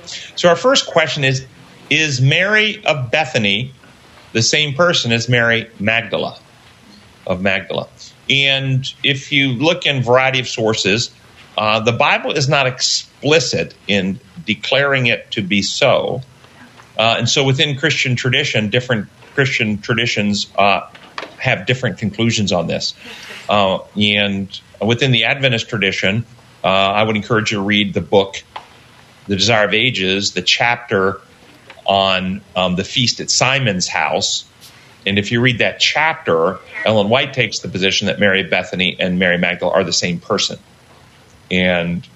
So our first question is Mary of Bethany the same person as Mary Magdala of Magdala? And if you look in a variety of sources, the Bible is not explicit in declaring it to be so. And so within Christian tradition, different Christian traditions have different conclusions on this. And within the Adventist tradition, I would encourage you to read the book, The Desire of Ages, the chapter on the feast at Simon's house. And if you read that chapter, Ellen White takes the position that Mary of Bethany and Mary Magdalene are the same person. And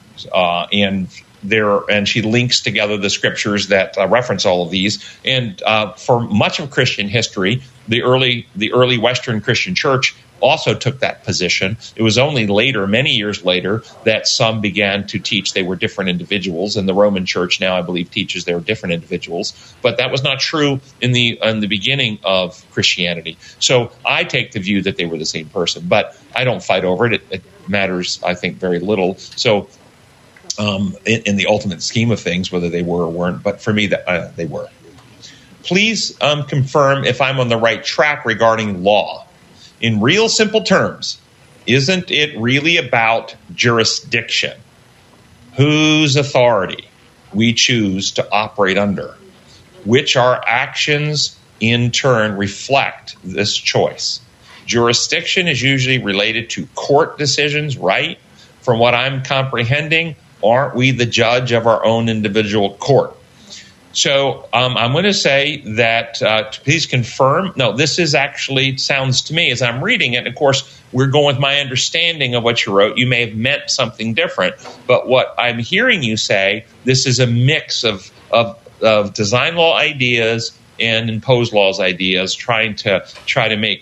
she links together the scriptures that reference all of these. And for much of Christian history, the early Western Christian church also took that position. It was only later, many years later, that some began to teach they were different individuals. And the Roman Church now, I believe, teaches they were different individuals. But that was not true in the beginning of Christianity. So I take the view that they were the same person. But I don't fight over it. It matters, I think, very little. So in the ultimate scheme of things, whether they were or weren't, but for me, they were. Please confirm if I'm on the right track regarding law. In real simple terms, isn't it really about jurisdiction? Whose authority we choose to operate under? Which our actions in turn reflect this choice? Jurisdiction is usually related to court decisions, right? From what I'm comprehending, aren't we the judge of our own individual court? So I'm going to say that please confirm. No, this is actually sounds to me as I'm reading it. Of course, we're going with my understanding of what you wrote. You may have meant something different, but what I'm hearing you say, this is a mix of design law ideas and imposed laws ideas, trying to make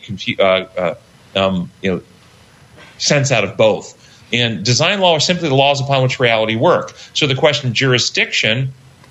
sense out of both. And design law are simply the laws upon which reality work. So the question of jurisdiction.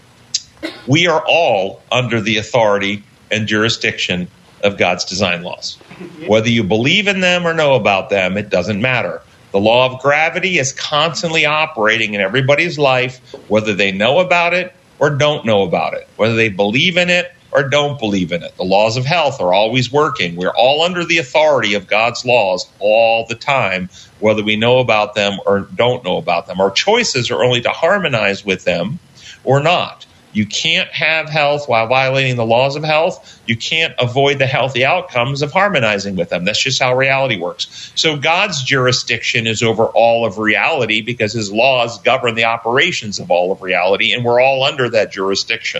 We are all under the authority and jurisdiction of God's design laws. Whether you believe in them or know about them, it doesn't matter. The law of gravity is constantly operating in everybody's life, whether they know about it or don't know about it, whether they believe in it or don't believe in it. The laws of health are always working. We're all under the authority of God's laws all the time, whether we know about them or don't know about them. Our choices are only to harmonize with them or not. You can't have health while violating the laws of health. You can't avoid the healthy outcomes of harmonizing with them. That's just how reality works. So God's jurisdiction is over all of reality because his laws govern the operations of all of reality, and we're all under that jurisdiction.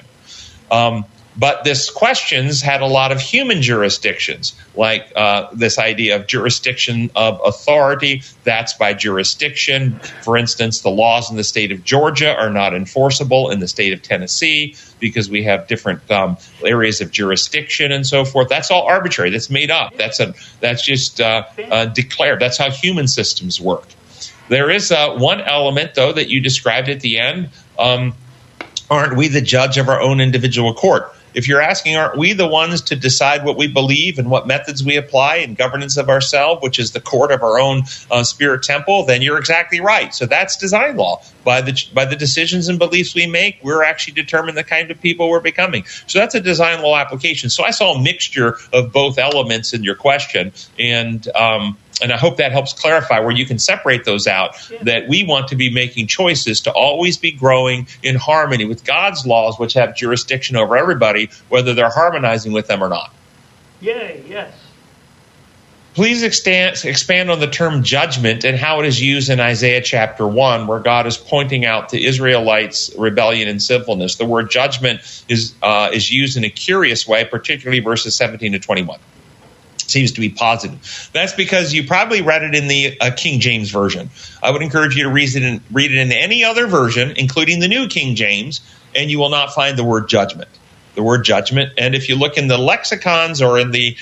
But this questions had a lot of human jurisdictions, like this idea of jurisdiction of authority. That's by jurisdiction. For instance, the laws in the state of Georgia are not enforceable in the state of Tennessee because we have different areas of jurisdiction and so forth. That's all arbitrary. That's made up. That's just declared. That's how human systems work. There is one element, though, that you described at the end. Aren't we the judge of our own individual court? If you're asking, aren't we the ones to decide what we believe and what methods we apply in governance of ourselves, which is the court of our own spirit temple, then you're exactly right. So that's design law. By the decisions and beliefs we make, we're actually determining the kind of people we're becoming. So that's a design law application. So I saw a mixture of both elements in your question, and I hope that helps clarify where you can separate those out, that we want to be making choices to always be growing in harmony with God's laws, which have jurisdiction over everybody, whether they're harmonizing with them or not. Yay, yes. Please expand on the term judgment and how it is used in Isaiah chapter 1, where God is pointing out the Israelites' rebellion and sinfulness. The word judgment is used in a curious way, particularly verses 17 to 21. Seems to be positive. That's because you probably read it in the King James Version. I would encourage you to read it in any other version, including the New King James, and you will not find the word judgment. The word judgment, and if you look in the lexicons or in the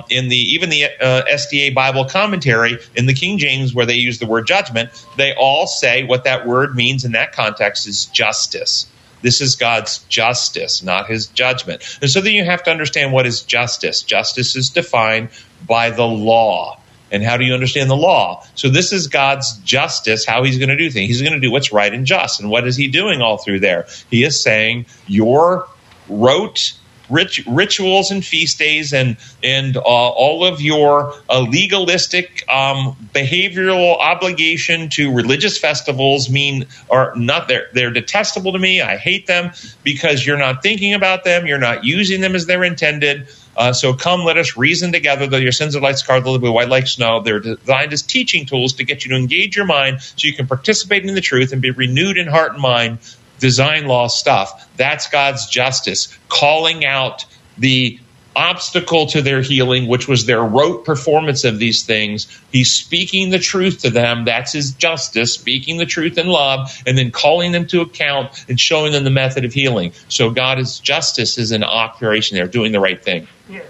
SDA Bible commentary in the King James where they use the word judgment, they all say what that word means in that context is justice. This is God's justice, not his judgment. And so then you have to understand what is justice. Justice is defined by the law. And how do you understand the law? So this is God's justice, how he's going to do things. He's going to do what's right and just. And what is he doing all through there? He is saying your rote rituals and feast days and all of your legalistic behavioral obligation to religious festivals are not they're detestable to me. I hate them because you're not thinking about them. You're not using them as they're intended. So come, let us reason together. Though your sins are like scarlet, they'll be white like snow. They're designed as teaching tools to get you to engage your mind so you can participate in the truth and be renewed in heart and mind. Design law stuff. That's God's justice, calling out the obstacle to their healing, which was their rote performance of these things. He's speaking the truth to them. That's his justice, speaking the truth in love, and then calling them to account and showing them the method of healing. So God's justice is an operation there, doing the right thing. Yes.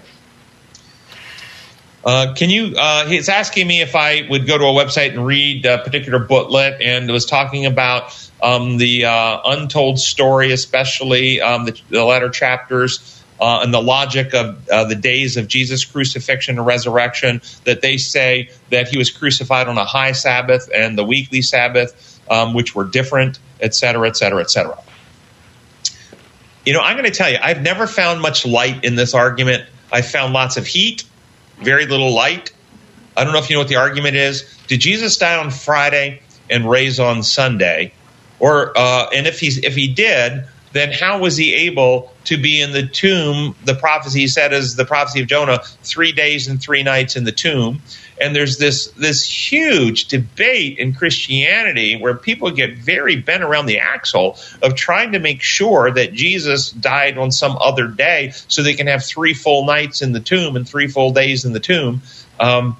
He's asking me if I would go to a website and read a particular booklet, and it was talking about the untold story, especially the latter chapters, and the logic of the days of Jesus' crucifixion and resurrection, that they say that he was crucified on a high Sabbath and the weekly Sabbath, which were different, et cetera, et cetera, et cetera. I'm going to tell you, I've never found much light in this argument. I found lots of heat, very little light. I don't know if you know what the argument is. Did Jesus die on Friday and raise on Sunday? And if he did, then how was he able to be in the tomb? The prophecy said is the prophecy of Jonah, 3 days and 3 nights in the tomb. And there's this huge debate in Christianity where people get very bent around the axle of trying to make sure that Jesus died on some other day so they can have 3 full nights in the tomb and 3 full days in the tomb. And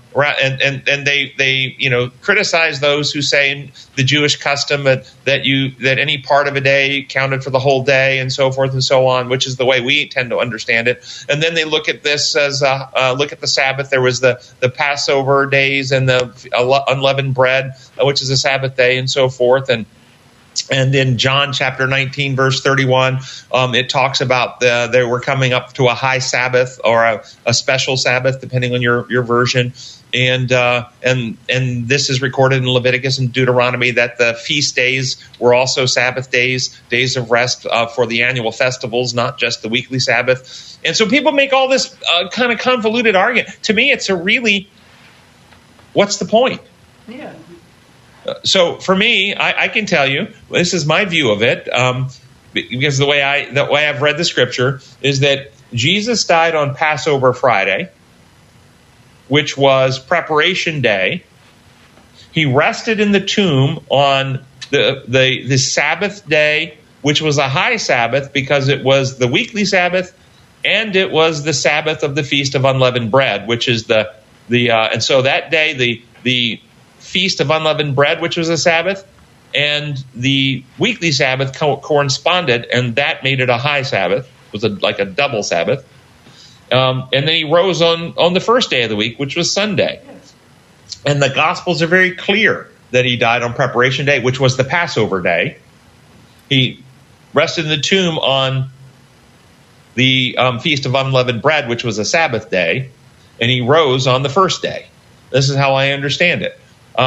they criticize those who say in the Jewish custom that any part of a day counted for the whole day and so forth and so on, which is the way we tend to understand it. And then they look at this as look at the Sabbath. There was the Passover days and the unleavened bread, which is a Sabbath day, and so forth. And in John chapter 19, verse 31, it talks about they were coming up to a high Sabbath or a special Sabbath, depending on your version. And this is recorded in Leviticus and Deuteronomy that the feast days were also Sabbath days, days of rest for the annual festivals, not just the weekly Sabbath. And so people make all this kind of convoluted argument. To me, it's what's the point? Yeah. So for me, I can tell you, this is my view of it, because the way I've read the scripture is that Jesus died on Passover Friday, which was preparation day. He rested in the tomb on the Sabbath day, which was a high Sabbath because it was the weekly Sabbath and it was the Sabbath of the Feast of Unleavened Bread, which is and so that day the Feast of Unleavened Bread, which was a Sabbath, and the weekly Sabbath corresponded, and that made it a high Sabbath. It was like a double Sabbath. And then he rose on the first day of the week, which was Sunday. And the Gospels are very clear that he died on Preparation Day, which was the Passover day. He rested in the tomb on the Feast of Unleavened Bread, which was a Sabbath day, and he rose on the first day. This is how I understand it.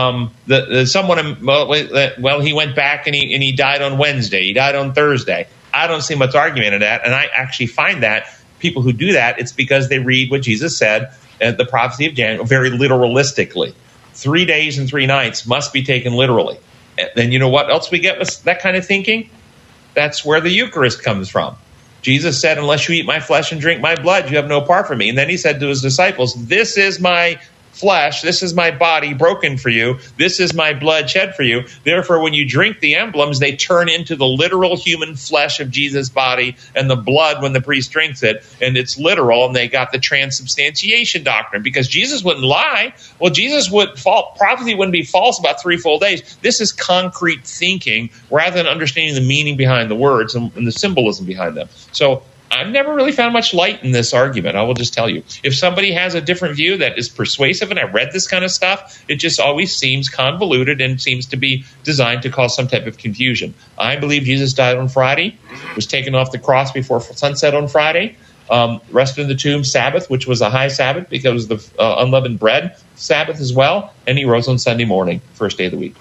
He went back and he died on Wednesday. He died on Thursday. I don't see much argument in that, and I actually find that people who do that, it's because they read what Jesus said at the prophecy of Daniel very literalistically. 3 days and 3 nights must be taken literally. And then you know what else we get with that kind of thinking? That's where the Eucharist comes from. Jesus said, unless you eat my flesh and drink my blood, you have no part for me. And then he said to his disciples, this is my flesh, this is my body broken for you, this is my blood shed for you. Therefore, when you drink the emblems, they turn into the literal human flesh of Jesus' body, and the blood when the priest drinks it, and it's literal, and they got the transubstantiation doctrine, because Jesus wouldn't lie. Well, prophecy wouldn't be false about 3 full days. This is concrete thinking rather than understanding the meaning behind the words and the symbolism behind them. So I've never really found much light in this argument. I will just tell you. If somebody has a different view that is persuasive, and I read this kind of stuff, it just always seems convoluted and seems to be designed to cause some type of confusion. I believe Jesus died on Friday, was taken off the cross before sunset on Friday. Rest in the tomb Sabbath, which was a high Sabbath because of the unleavened bread Sabbath as well. And he rose on Sunday morning, first day of the week.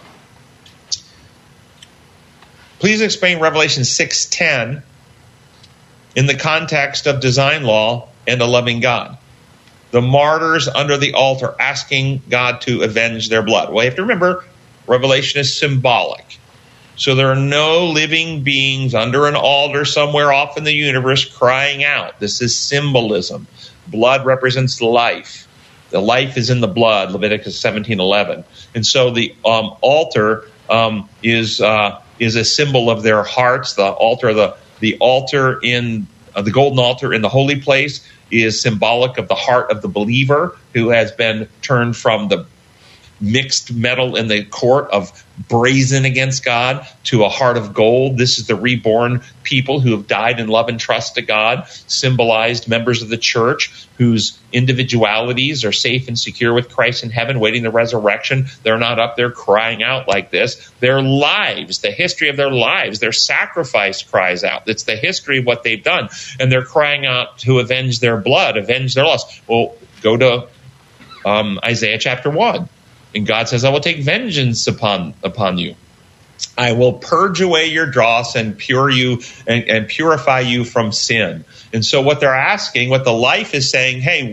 Please explain Revelation 6:10 in the context of design law and a loving God. The martyrs under the altar asking God to avenge their blood. Well, you have to remember, Revelation is symbolic. So there are no living beings under an altar somewhere off in the universe crying out. This is symbolism. Blood represents life. The life is in the blood, Leviticus 17:11. And so the altar is a symbol of their hearts. The altar in the golden altar in the holy place is symbolic of the heart of the believer who has been turned from the mixed metal in the court of brazen against God to a heart of gold. This is the reborn people who have died in love and trust to God, symbolized members of the church whose individualities are safe and secure with Christ in heaven, waiting the resurrection. They're not up there crying out like this. Their lives, the history of their lives, their sacrifice cries out. It's the history of what they've done. And they're crying out to avenge their blood, avenge their loss. Well, go to Isaiah chapter 1. And God says, I will take vengeance upon you. I will purge away your dross and and purify you from sin. And so what they're asking, what the life is saying, hey,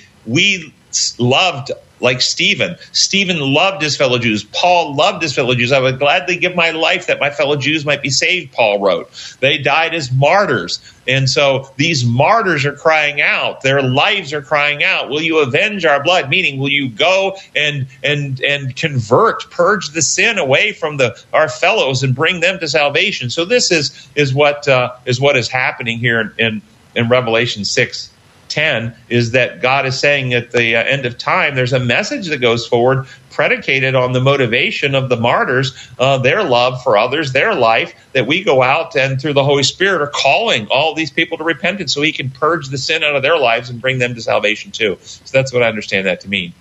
we loved, like Stephen. Stephen loved his fellow Jews. Paul loved his fellow Jews. I would gladly give my life that my fellow Jews might be saved, Paul wrote. They died as martyrs. And so these martyrs are crying out. Their lives are crying out. Will you avenge our blood? Meaning, will you go and convert, purge the sin away from our fellows and bring them to salvation? So this is what is happening here in Revelation 6:10 is that God is saying at the end of time, there's a message that goes forward predicated on the motivation of the martyrs, their love for others, their life, that we go out and through the Holy Spirit are calling all these people to repentance so he can purge the sin out of their lives and bring them to salvation too. So that's what I understand that to mean.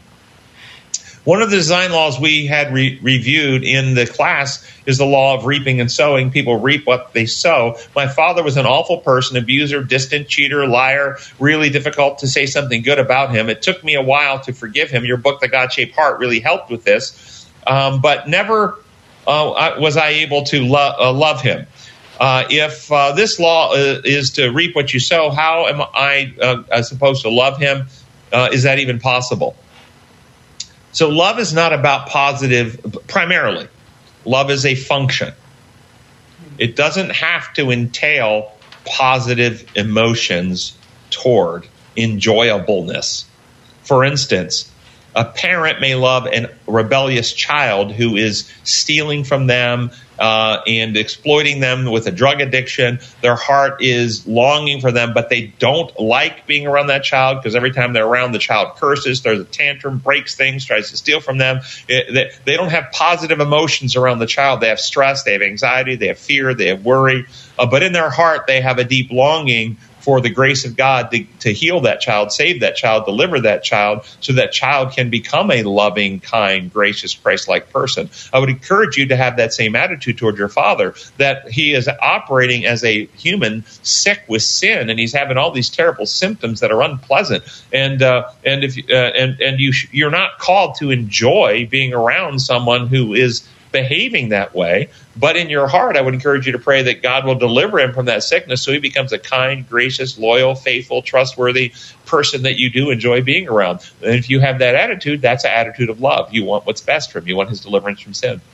One of the design laws we had reviewed in the class is the law of reaping and sowing. People reap what they sow. My father was an awful person, abuser, distant, cheater, liar, really difficult to say something good about him. It took me a while to forgive him. Your book, The God-Shaped Heart, really helped with this. But never was I able to love him. If this law is to reap what you sow, how am I supposed to love him? Is that even possible? So love is not about positive, primarily. Love is a function. It doesn't have to entail positive emotions toward enjoyableness. For instance, a parent may love a rebellious child who is stealing from them and exploiting them with a drug addiction. Their heart is longing for them, but they don't like being around that child because every time they're around, the child curses, throws a tantrum, breaks things, tries to steal from them. They don't have positive emotions around the child. They have stress, they have anxiety, they have fear, they have worry. But in their heart, they have a deep longing for the grace of God to heal that child, save that child, deliver that child, so that child can become a loving, kind, gracious, Christ-like person. I would encourage you to have that same attitude toward your father, that he is operating as a human sick with sin, and he's having all these terrible symptoms that are unpleasant. You're not called to enjoy being around someone who is behaving that way, but in your heart, I would encourage you to pray that God will deliver him from that sickness so he becomes a kind, gracious, loyal, faithful, trustworthy person that you do enjoy being around. And if you have that attitude, that's an attitude of love. You want what's best for him. You want his deliverance from sin.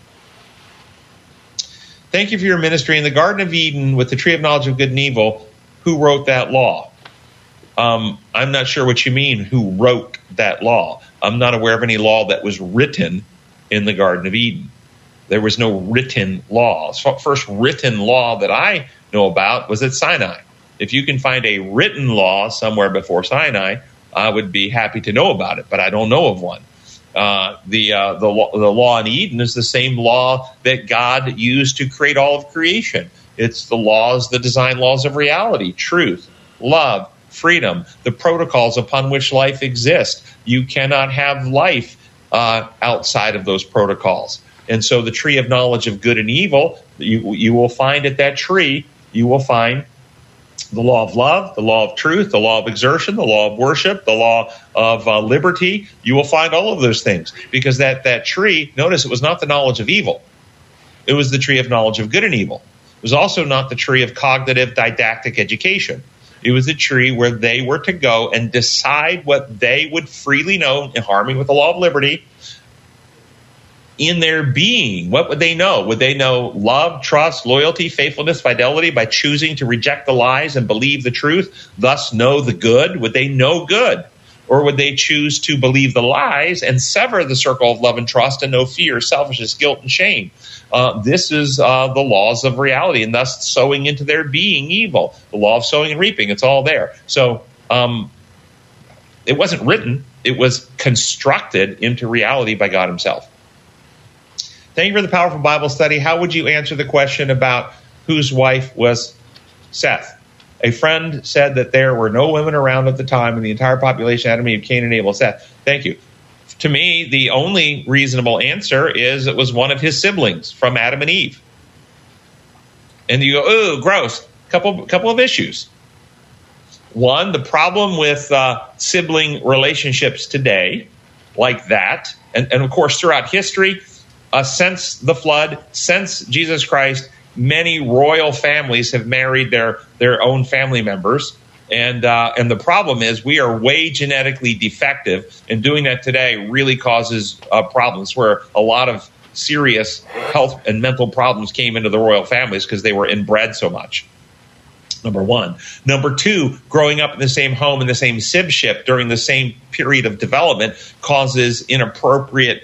Thank you for your ministry. In the Garden of Eden with the tree of knowledge of good and evil, who wrote that law? I'm not sure what you mean, who wrote that law. I'm not aware of any law that was written in the Garden of Eden. There was no written law. First written law that I know about was at Sinai. If you can find a written law somewhere before Sinai, I would be happy to know about it, but I don't know of one. The law in Eden is the same law that God used to create all of creation. It's the laws, the design laws of reality, truth, love, freedom, the protocols upon which life exists. You cannot have life outside of those protocols. And so the tree of knowledge of good and evil, you will find at that tree, you will find the law of love, the law of truth, the law of exertion, the law of worship, the law of liberty. You will find all of those things, because that tree, notice it was not the knowledge of evil. It was the tree of knowledge of good and evil. It was also not the tree of cognitive didactic education. It was a tree where they were to go and decide what they would freely know, in harmony with the law of liberty, in their being. What would they know? Would they know love, trust, loyalty, faithfulness, fidelity by choosing to reject the lies and believe the truth, thus know the good? Would they know good? Or would they choose to believe the lies and sever the circle of love and trust and know fear, selfishness, guilt, and shame? This is the laws of reality, and thus sowing into their being evil. The law of sowing and reaping, it's all there. So it wasn't written. It was constructed into reality by God himself. Thank you for the powerful Bible study. How would you answer the question about whose wife was Seth? A friend said that there were no women around at the time in the entire population, Adam, Eve, Cain, and Abel, Seth. Thank you. To me, the only reasonable answer is it was one of his siblings from Adam and Eve. And you go, ooh, gross. Couple of issues. One, the problem with sibling relationships today, like that, and of course throughout history, since the flood, since Jesus Christ, many royal families have married their own family members. And the problem is we are way genetically defective, and doing that today really causes problems where a lot of serious health and mental problems came into the royal families because they were inbred so much. Number one. Number two, growing up in the same home, in the same sibship during the same period of development causes inappropriate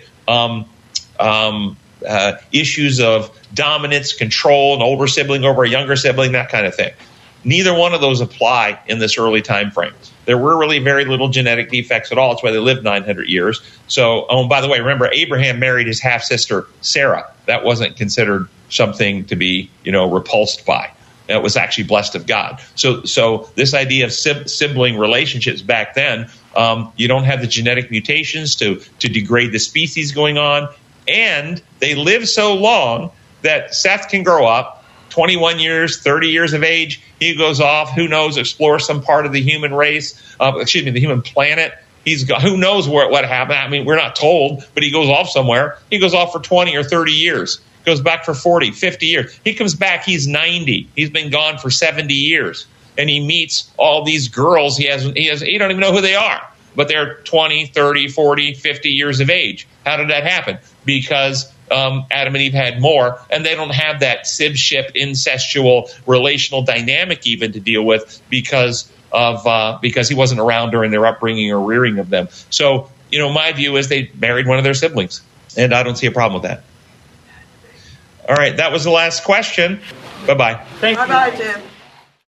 issues of dominance, control, an older sibling over a younger sibling, that kind of thing. Neither one of those apply in this early time frame. There were really very little genetic defects at all. That's why they lived 900 years. So, by the way, remember, Abraham married his half-sister, Sarah. That wasn't considered something to be, repulsed by. It was actually blessed of God. So this idea of sibling relationships back then, you don't have the genetic mutations to degrade the species going on. And they live so long that Seth can grow up, 21 years, 30 years of age. He goes off, who knows, explore some part of the human race, the human planet. Who knows what happened. I mean, we're not told, but he goes off somewhere. He goes off for 20 or 30 years. Goes back for 40, 50 years. He comes back, he's 90. He's been gone for 70 years. And he meets all these girls. He don't even know who they are. But they're 20, 30, 40, 50 years of age. How did that happen? Because Adam and Eve had more, and they don't have that sibship, incestual, relational dynamic even to deal with because he wasn't around during their upbringing or rearing of them. So, my view is they married one of their siblings, and I don't see a problem with that. All right, that was the last question. Bye-bye. Thank you. Bye-bye, Jim.